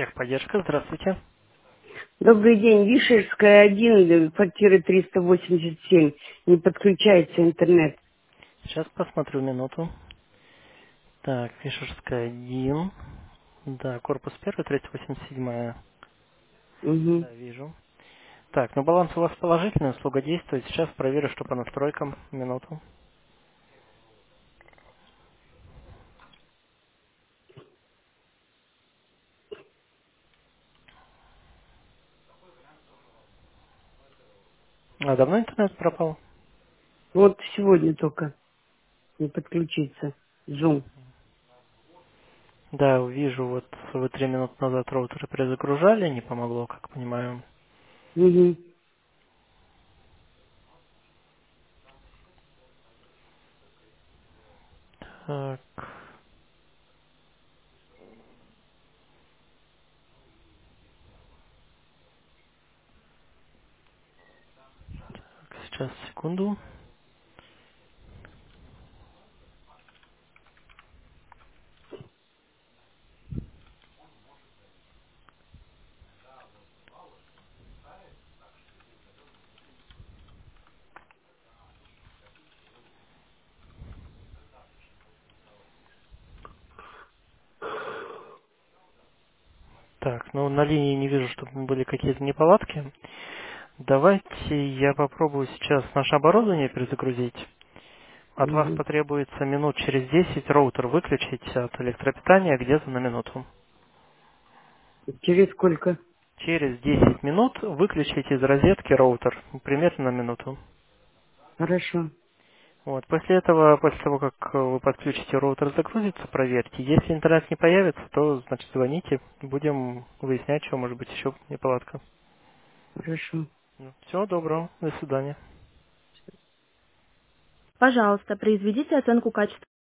Техподдержка, здравствуйте. Добрый день. Вишерская, 1, квартира 387. Не подключается интернет. Сейчас посмотрю минуту. Так, Фишерская 1. Да, корпус 1, 387. Угу. Да, вижу. Так, ну баланс у вас положительный, услуга действует. Сейчас проверю, что по настройкам. Минуту. А давно интернет пропал? Вот сегодня только не подключится. Zoom. Да, вижу, вот вы 3 минуты назад роутеры перезагружали, не помогло, как понимаю. Угу. Так, сейчас, секунду. Так, ну на линии не вижу, чтобы были какие-то неполадки. Давайте я попробую сейчас наше оборудование перезагрузить. От вас Угу. потребуется минут через 10 роутер выключить от электропитания где-то на минуту. Через сколько? Через 10 минут выключить из розетки роутер, примерно на минуту. Хорошо. Вот. После этого, после того, как вы подключите роутер, загрузится, проверьте. Если интернет не появится, то, значит, звоните. Будем выяснять, что может быть еще неполадка. Хорошо. Всего доброго. До свидания. Пожалуйста, произведите оценку качества.